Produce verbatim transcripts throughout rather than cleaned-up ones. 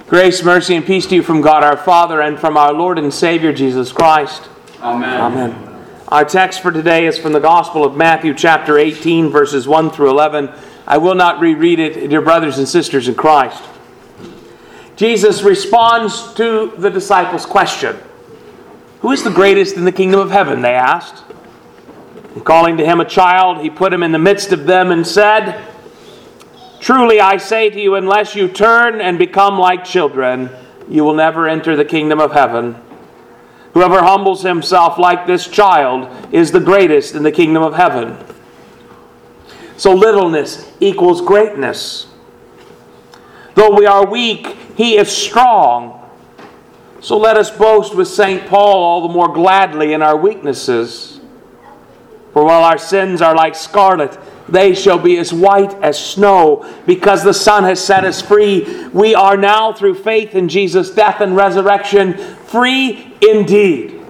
Grace, mercy, and peace to you from God our Father and from our Lord and Savior Jesus Christ. Amen. Amen. Our text for today is from the Gospel of Matthew chapter eighteen, verses one through eleven. I will not reread it, dear brothers and sisters in Christ. Jesus responds to the disciples' question. Who is the greatest in the kingdom of heaven? They asked. And calling to him a child, he put him in the midst of them and said, Truly I say to you, unless you turn and become like children, you will never enter the kingdom of heaven. Whoever humbles himself like this child is the greatest in the kingdom of heaven. So littleness equals greatness. Though we are weak, he is strong. So let us boast with Saint Paul all the more gladly in our weaknesses. For while our sins are like scarlet, they shall be as white as snow. Because the Son has set us free, we are now through faith in Jesus' death and resurrection free indeed.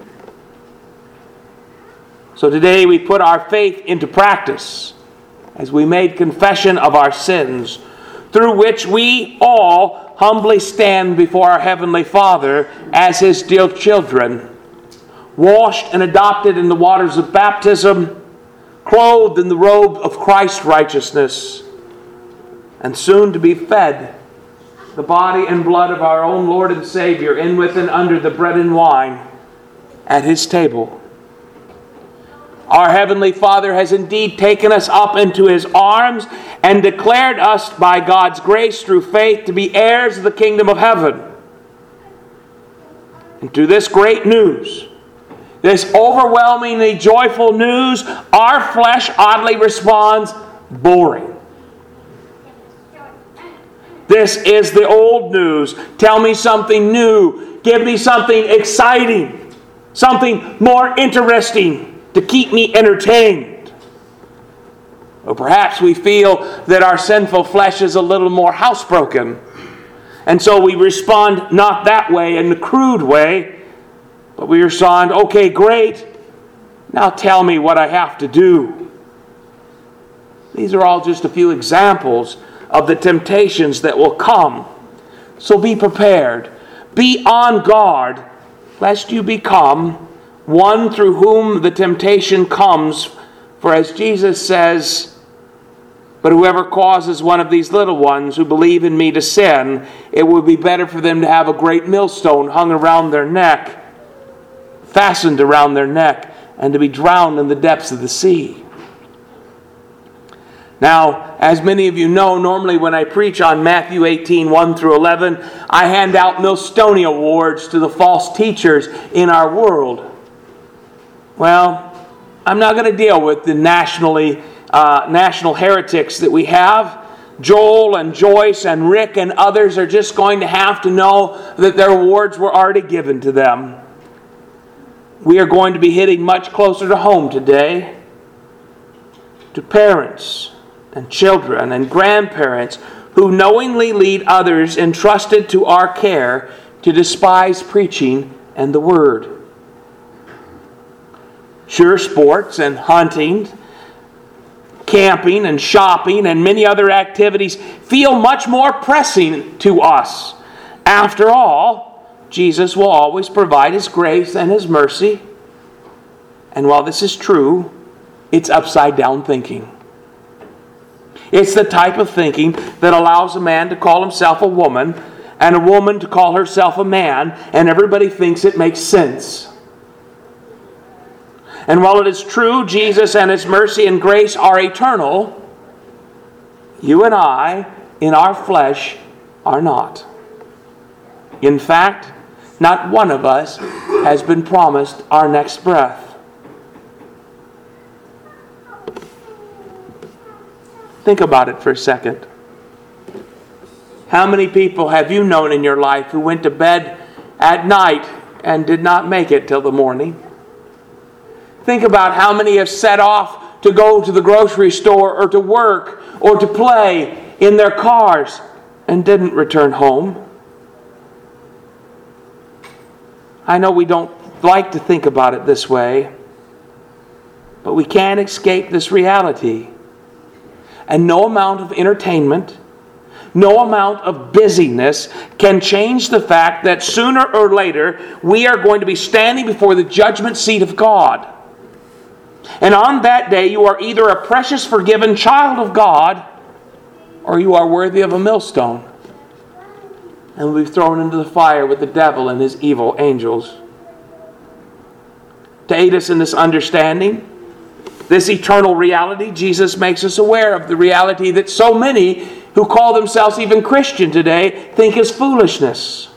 So today we put our faith into practice as we made confession of our sins, through which we all humbly stand before our Heavenly Father as His dear children, washed and adopted in the waters of baptism, clothed in the robe of Christ's righteousness, and soon to be fed the body and blood of our own Lord and Savior, in with and under the bread and wine at His table. Our Heavenly Father has indeed taken us up into His arms and declared us by God's grace through faith to be heirs of the kingdom of heaven. And to this great news, this overwhelmingly joyful news, our flesh oddly responds, boring. This is the old news. Tell me something new. Give me something exciting. Something more interesting to keep me entertained. Or perhaps we feel that our sinful flesh is a little more housebroken. And so we respond not that way, in the crude way, but we respond, okay, great. Now tell me what I have to do. These are all just a few examples of the temptations that will come. So be prepared. Be on guard, lest you become one through whom the temptation comes. For as Jesus says, but whoever causes one of these little ones who believe in me to sin, it would be better for them to have a great millstone hung around their neck, fastened around their neck, and to be drowned in the depths of the sea. Now, as many of you know, normally when I preach on Matthew eighteen, one through eleven, I hand out Millstone awards to the false teachers in our world. Well, I'm not going to deal with the nationally uh, national heretics that we have. Joel and Joyce and Rick and others are just going to have to know that their awards were already given to them. We are going to be hitting much closer to home today, to parents and children and grandparents who knowingly lead others entrusted to our care to despise preaching and the Word. Sure, sports and hunting, camping and shopping and many other activities feel much more pressing to us. After all, Jesus will always provide His grace and His mercy. And while this is true, it's upside down thinking. It's the type of thinking that allows a man to call himself a woman and a woman to call herself a man, and everybody thinks it makes sense. And while it is true Jesus and His mercy and grace are eternal, you and I, in our flesh, are not. In fact, not one of us has been promised our next breath. Think about it for a second. How many people have you known in your life who went to bed at night and did not make it till the morning? Think about how many have set off to go to the grocery store or to work or to play in their cars and didn't return home. I know we don't like to think about it this way, but we can't escape this reality. And no amount of entertainment, No amount of busyness can change the fact that sooner or later we are going to be standing before the judgment seat of God. And on that day you are either a precious forgiven child of God or you are worthy of a millstone and will be thrown into the fire with the devil and his evil angels. To aid us in this understanding, this eternal reality, Jesus makes us aware of the reality that so many who call themselves even Christian today think is foolishness.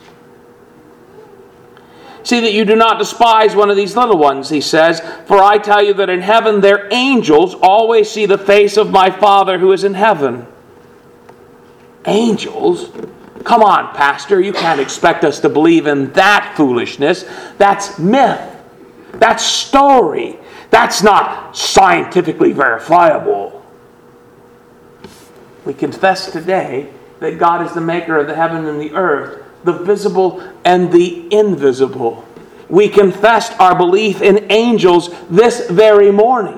See that you do not despise one of these little ones, he says, for I tell you that in heaven their angels always see the face of my Father who is in heaven. Angels? Come on, Pastor, you can't expect us to believe in that foolishness. That's myth. That's story. That's not scientifically verifiable. We confess today that God is the maker of the heaven and the earth, the visible and the invisible. We confessed our belief in angels this very morning.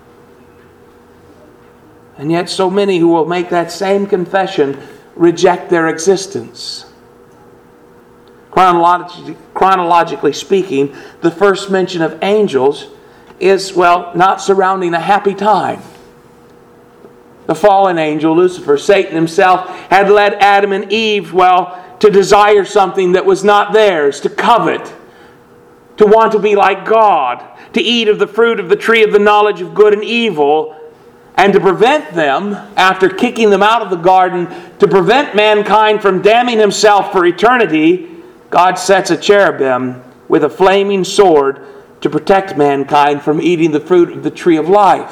And yet so many who will make that same confession reject their existence. Chronologically, chronologically speaking, the first mention of angels is, well, not surrounding a happy time. The fallen angel, Lucifer, Satan himself, had led Adam and Eve, well, to desire something that was not theirs, to covet, to want to be like God, to eat of the fruit of the tree of the knowledge of good and evil, and to prevent them, after kicking them out of the garden, to prevent mankind from damning himself for eternity, God sets a cherubim with a flaming sword to protect mankind from eating the fruit of the tree of life.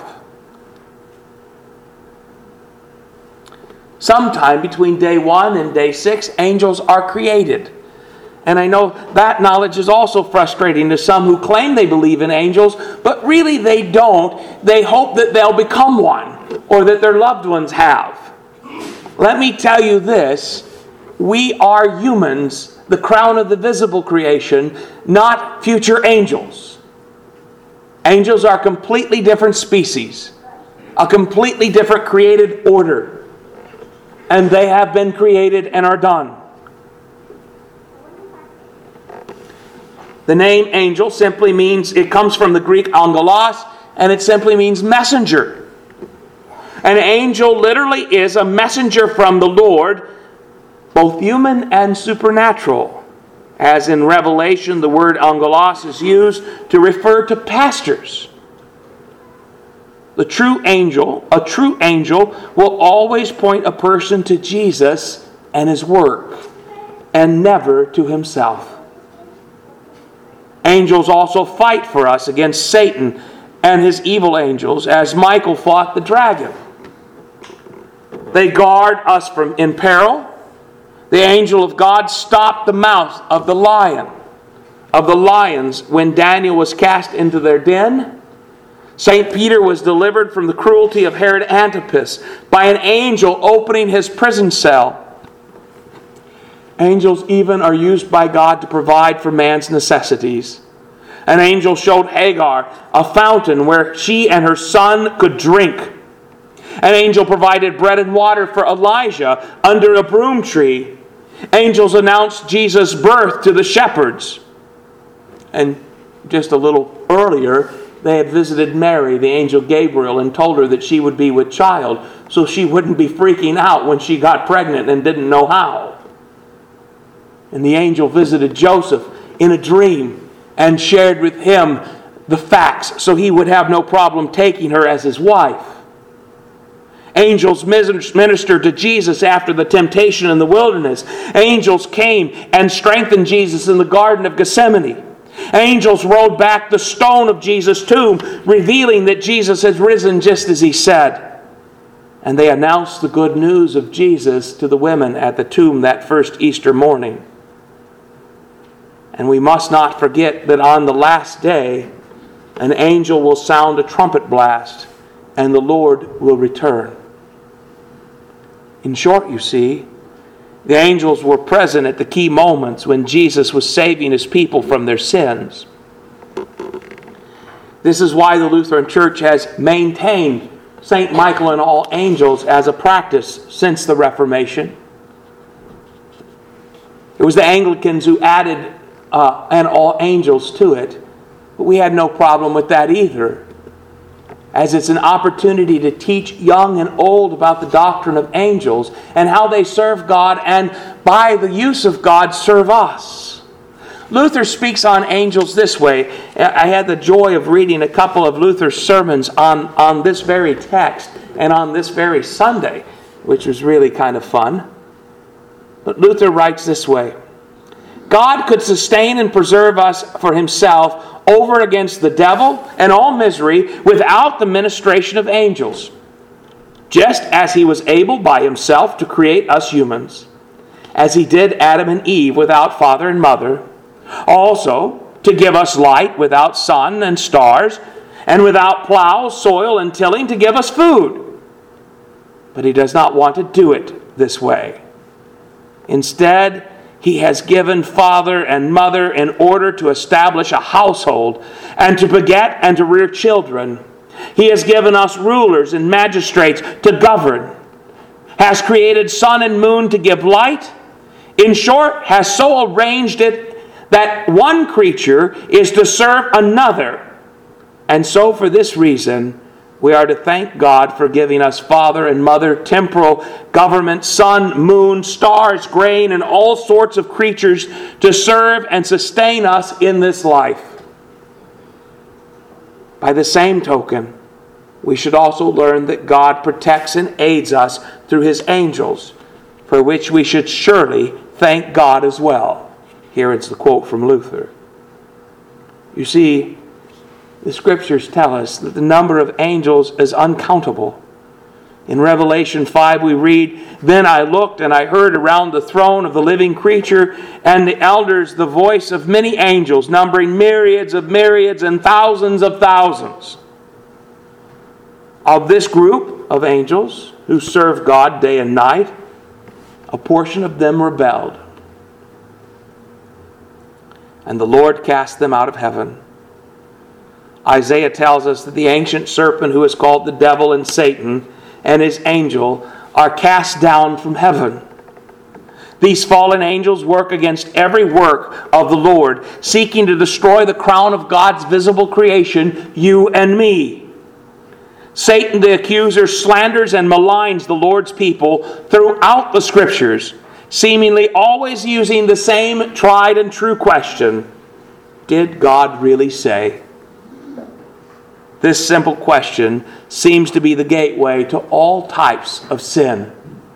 Sometime between day one and day six, angels are created. And I know that knowledge is also frustrating to some who claim they believe in angels, but really they don't. They hope that they'll become one, or that their loved ones have. Let me tell you this, we are humans, the crown of the visible creation, not future angels. Angels are a completely different species, a completely different created order. And they have been created and are done. The name angel simply means, it comes from the Greek angelos, and it simply means messenger. An angel literally is a messenger from the Lord, both human and supernatural. As in Revelation, the word angelos is used to refer to pastors. The true angel, a true angel, will always point a person to Jesus and His work, and never to himself. Angels also fight for us against Satan and his evil angels, as Michael fought the dragon. They guard us from in peril. The angel of God stopped the mouth of the lion, of the lions, when Daniel was cast into their den. Saint Peter was delivered from the cruelty of Herod Antipas by an angel opening his prison cell. Angels even are used by God to provide for man's necessities. An angel showed Hagar a fountain where she and her son could drink. An angel provided bread and water for Elijah under a broom tree. Angels announced Jesus' birth to the shepherds. And just a little earlier, they had visited Mary, the angel Gabriel, and told her that she would be with child, so she wouldn't be freaking out when she got pregnant and didn't know how. And the angel visited Joseph in a dream and shared with him the facts so he would have no problem taking her as his wife. Angels ministered to Jesus after the temptation in the wilderness. Angels came and strengthened Jesus in the Garden of Gethsemane. Angels rolled back the stone of Jesus' tomb, revealing that Jesus had risen just as He said. And they announced the good news of Jesus to the women at the tomb that first Easter morning. And we must not forget that on the last day, an angel will sound a trumpet blast, and the Lord will return. In short, you see, the angels were present at the key moments when Jesus was saving His people from their sins. This is why the Lutheran Church has maintained Saint Michael and all angels as a practice since the Reformation. It was the Anglicans who added uh, and all angels to it. But we had no problem with that either, as it's an opportunity to teach young and old about the doctrine of angels and how they serve God and by the use of God serve us. Luther speaks on angels this way. I had the joy of reading a couple of Luther's sermons on, on this very text and on this very Sunday, which was really kind of fun. But Luther writes this way: God could sustain and preserve us for himself over against the devil and all misery without the ministration of angels, just as he was able by himself to create us humans, as he did Adam and Eve without father and mother, also to give us light without sun and stars, and without plow, soil, and tilling, to give us food. But he does not want to do it this way. Instead, he has given father and mother in order to establish a household and to beget and to rear children. He has given us rulers and magistrates to govern, has created sun and moon to give light. In short, has so arranged it that one creature is to serve another. And so for this reason, we are to thank God for giving us father and mother, temporal government, sun, moon, stars, grain, and all sorts of creatures to serve and sustain us in this life. By the same token, we should also learn that God protects and aids us through his angels, for which we should surely thank God as well. Here it's the quote from Luther. You see, the Scriptures tell us that the number of angels is uncountable. In Revelation five we read, Then I looked and I heard around the throne of the living creature and the elders the voice of many angels, numbering myriads of myriads and thousands of thousands. Of this group of angels who serve God day and night, a portion of them rebelled. And the Lord cast them out of heaven. Isaiah tells us that the ancient serpent who is called the devil and Satan and his angel are cast down from heaven. These fallen angels work against every work of the Lord, seeking to destroy the crown of God's visible creation, you and me. Satan, the accuser, slanders and maligns the Lord's people throughout the Scriptures, seemingly always using the same tried and true question: did God really say? This simple question seems to be the gateway to all types of sin.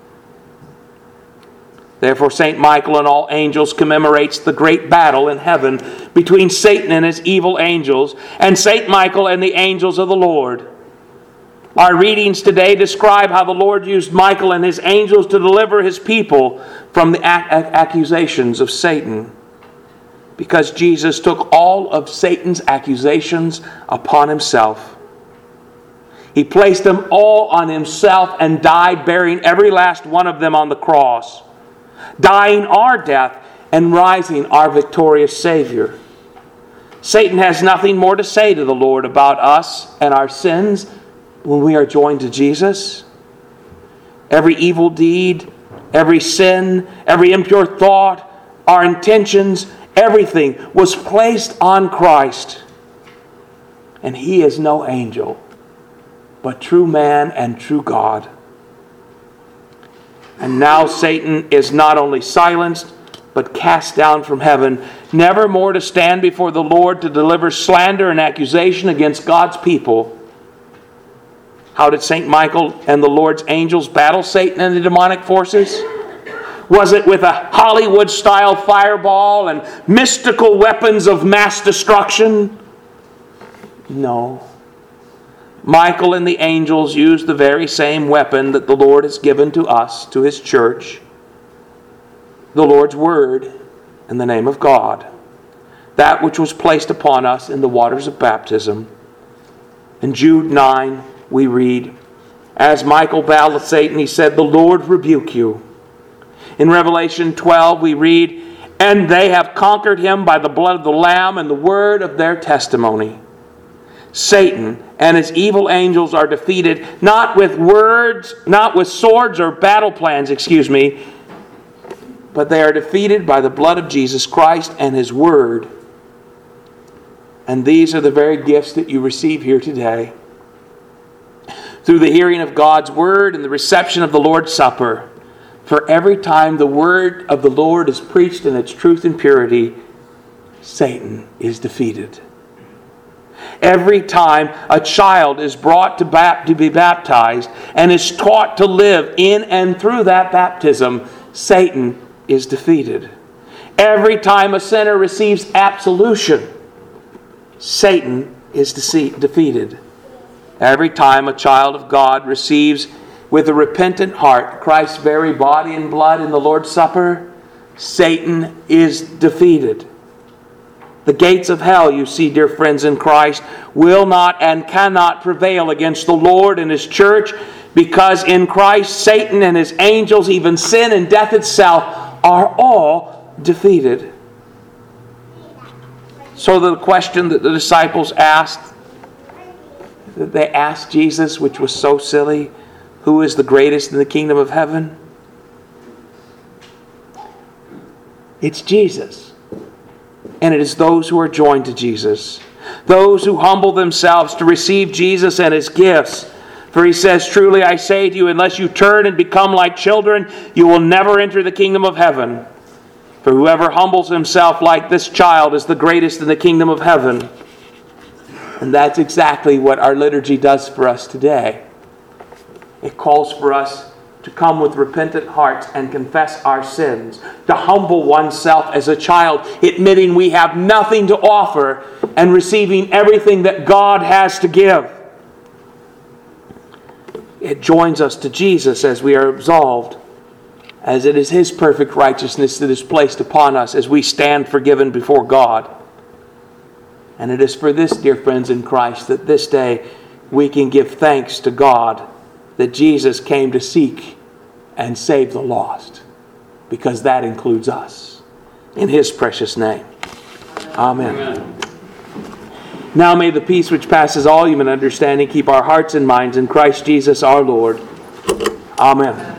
Therefore, Saint Michael and all angels commemorates the great battle in heaven between Satan and his evil angels, and Saint Michael and the angels of the Lord. Our readings today describe how the Lord used Michael and his angels to deliver his people from the ac- accusations of Satan, because Jesus took all of Satan's accusations upon himself. He placed them all on himself and died, bearing every last one of them on the cross, dying our death and rising our victorious Savior. Satan has nothing more to say to the Lord about us and our sins when we are joined to Jesus. Every evil deed, every sin, every impure thought, our intentions, everything was placed on Christ. And he is no angel, but true man and true God. And now Satan is not only silenced, but cast down from heaven, never more to stand before the Lord to deliver slander and accusation against God's people. How did Saint Michael and the Lord's angels battle Satan and the demonic forces? Was it with a Hollywood-style fireball and mystical weapons of mass destruction? No. Michael and the angels used the very same weapon that the Lord has given to us, to his church, the Lord's Word in the name of God, that which was placed upon us in the waters of baptism. In Jude nine, we read, As Michael battled Satan, he said, The Lord rebuke you. In Revelation twelve, we read, And they have conquered him by the blood of the Lamb and the word of their testimony. Satan and his evil angels are defeated not with words, not with swords or battle plans, excuse me, but they are defeated by the blood of Jesus Christ and His Word. And these are the very gifts that you receive here today. Through the hearing of God's Word and the reception of the Lord's Supper. For every time the Word of the Lord is preached in its truth and purity, Satan is defeated. Every time a child is brought to, bap- to be baptized and is taught to live in and through that baptism, Satan is defeated. Every time a sinner receives absolution, Satan is dece- defeated. Every time a child of God receives with a repentant heart Christ's very body and blood in the Lord's Supper, Satan is defeated. The gates of hell, you see, dear friends in Christ, will not and cannot prevail against the Lord and His church, because in Christ, Satan and his angels, even sin and death itself, are all defeated. So the question that the disciples asked, that they asked Jesus, which was so silly, who is the greatest in the kingdom of heaven? It's Jesus. And it is those who are joined to Jesus. Those who humble themselves to receive Jesus and His gifts. For He says, truly I say to you, unless you turn and become like children, you will never enter the kingdom of heaven. For whoever humbles himself like this child is the greatest in the kingdom of heaven. And that's exactly what our liturgy does for us today. It calls for us to come with repentant hearts and confess our sins, to humble oneself as a child, admitting we have nothing to offer and receiving everything that God has to give. It joins us to Jesus as we are absolved, as it is His perfect righteousness that is placed upon us as we stand forgiven before God. And it is for this, dear friends in Christ, that this day we can give thanks to God that Jesus came to seek and save the lost, because that includes us. In His precious name. Amen. Amen. Now may the peace which passes all human understanding keep our hearts and minds in Christ Jesus our Lord. Amen.